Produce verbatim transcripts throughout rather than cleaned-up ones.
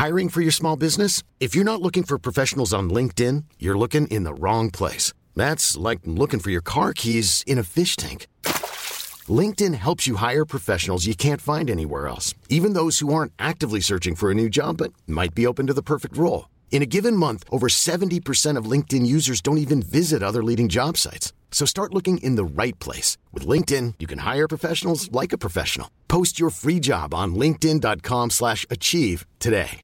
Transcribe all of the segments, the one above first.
Hiring for your small business? If you're not looking for professionals on LinkedIn, you're looking in the wrong place. That's like looking for your car keys in a fish tank. LinkedIn helps you hire professionals you can't find anywhere else, even those who aren't actively searching for a new job but might be open to the perfect role. In a given month, over seventy percent of LinkedIn users don't even visit other leading job sites. So start looking in the right place. With LinkedIn, you can hire professionals like a professional. Post your free job on linkedin.com slash achieve today.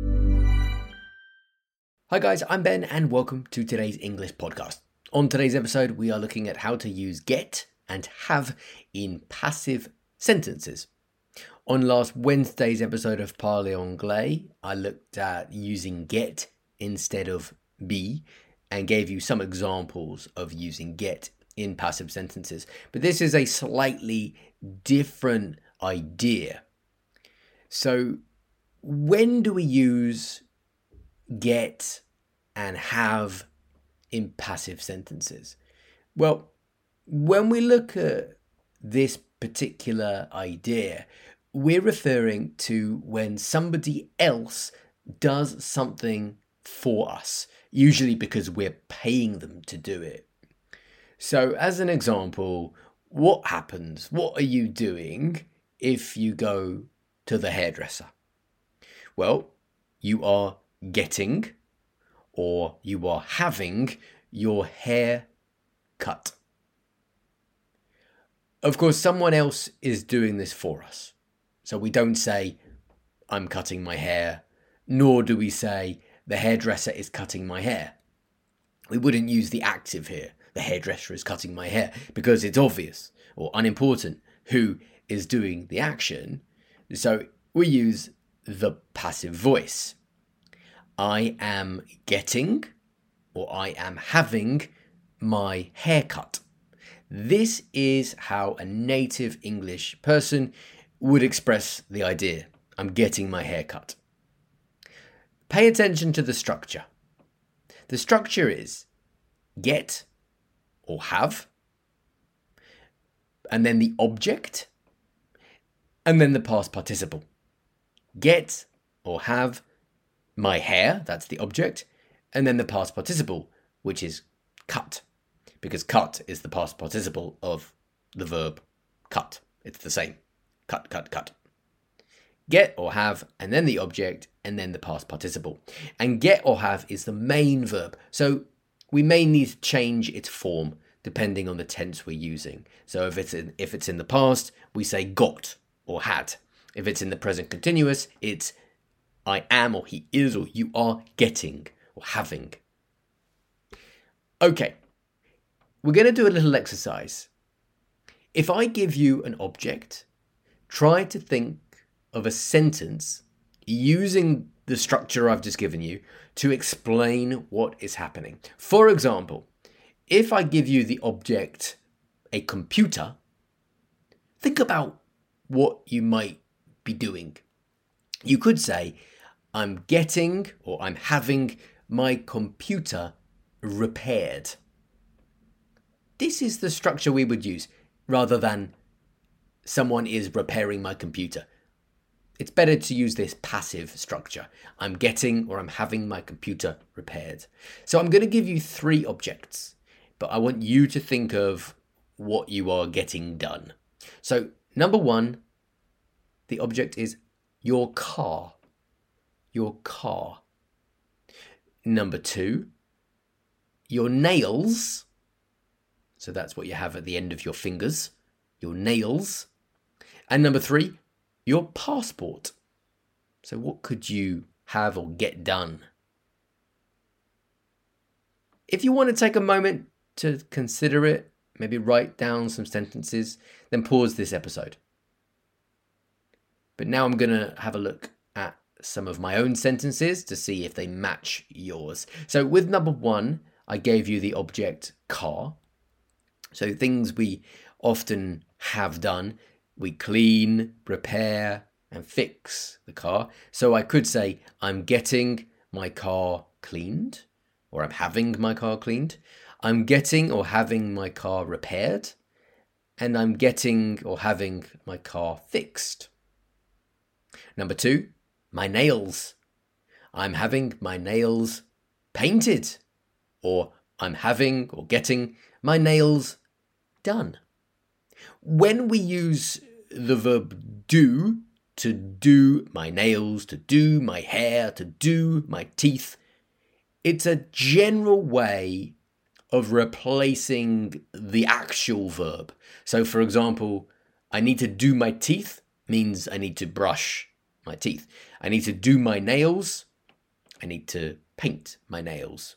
Hi guys, I'm Ben and welcome to today's English podcast. On today's episode, we are looking at how to use get and have in passive sentences. On last Wednesday's episode of Parler Anglais, I looked at using get instead of be and gave you some examples of using get in passive sentences. But this is a slightly different idea. So when do we use get and have in passive sentences? Well, when we look at this particular idea, we're referring to when somebody else does something for us, usually because we're paying them to do it. So as an example, what happens? What are you doing if you go to the hairdresser? Well, you are getting or you are having your hair cut. Of course, someone else is doing this for us. So we don't say, I'm cutting my hair, nor do we say, the hairdresser is cutting my hair. We wouldn't use the active here, the hairdresser is cutting my hair, because it's obvious or unimportant who is doing the action. So we use the passive voice. I am getting or I am having my hair cut. This is how a native English person would express the idea. I'm getting my hair cut. Pay attention to the structure. The structure is get or have, and then the object, and then the past participle. Get or have my hair, that's the object, and then the past participle, which is cut, because cut is the past participle of the verb cut. It's the same. Cut, cut, cut. Get or have, and then the object, and then the past participle. And get or have is the main verb. So we may need to change its form depending on the tense we're using. So if it's in, if it's in the past, we say got or had. If it's in the present continuous, it's I am or he is or you are getting or having. Okay, we're going to do a little exercise. If I give you an object, try to think of a sentence using the structure I've just given you to explain what is happening. For example, if I give you the object a computer, think about what you might be doing. You could say, I'm getting or I'm having my computer repaired. This is the structure we would use rather than someone is repairing my computer. It's better to use this passive structure. I'm getting or I'm having my computer repaired. So I'm going to give you three objects, but I want you to think of what you are getting done. So number one, the object is your car. Your car. Number two, your nails. So that's what you have at the end of your fingers. Your nails. And number three, your passport. So what could you have or get done? If you want to take a moment to consider it, maybe write down some sentences, then pause this episode. But now I'm going to have a look at some of my own sentences to see if they match yours. So with number one, I gave you the object car. So things we often have done. We clean, repair, and fix the car. So I could say, I'm getting my car cleaned, or I'm having my car cleaned. I'm getting or having my car repaired, and I'm getting or having my car fixed. Number two, my nails. I'm having my nails painted, or I'm having or getting my nails done. When we use the verb do to do my nails, to do my hair, to do my teeth, it's a general way of replacing the actual verb. So for example, I need to do my teeth means I need to brush my teeth. I need to do my nails. I need to paint my nails.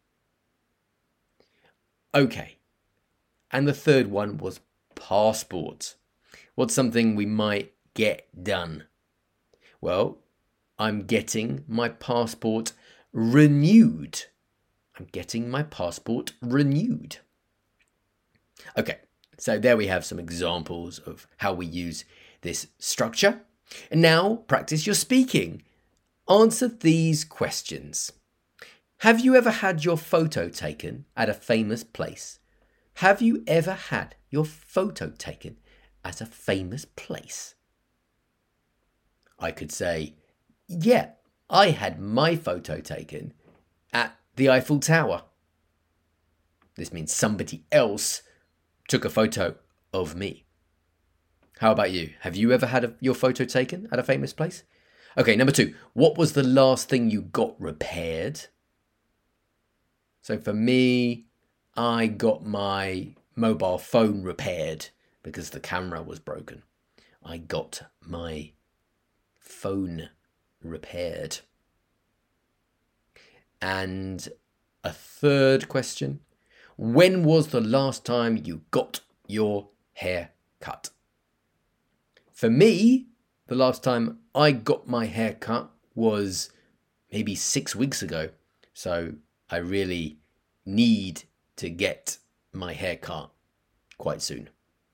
Okay. And the third one was passport. What's something we might get done? Well, I'm getting my passport renewed. I'm getting my passport renewed. Okay, so there we have some examples of how we use this structure. And now practice your speaking. Answer these questions. Have you ever had your photo taken at a famous place? Have you ever had your photo taken at a famous place? I could say, yeah, I had my photo taken at the Eiffel Tower. This means somebody else took a photo of me. How about you? Have you ever had a, your photo taken at a famous place? Okay, number two, what was the last thing you got repaired? So for me, I got my mobile phone repaired because the camera was broken. I got my phone repaired. And a third question, when was the last time you got your hair cut? For me, the last time I got my hair cut was maybe six weeks ago. So I really need to get my hair cut quite soon.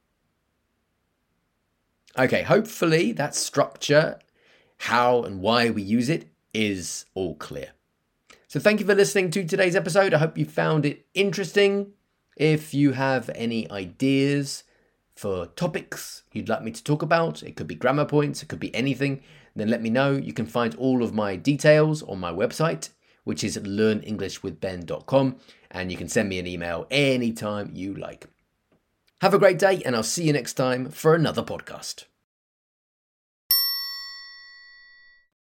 Okay, hopefully that structure, how and why we use it, is all clear. So thank you for listening to today's episode. I hope you found it interesting. If you have any ideas for topics you'd like me to talk about, it could be grammar points, it could be anything, then let me know. You can find all of my details on my website, which is learn english with ben dot com, and you can send me an email anytime you like. Have a great day, and I'll see you next time for another podcast.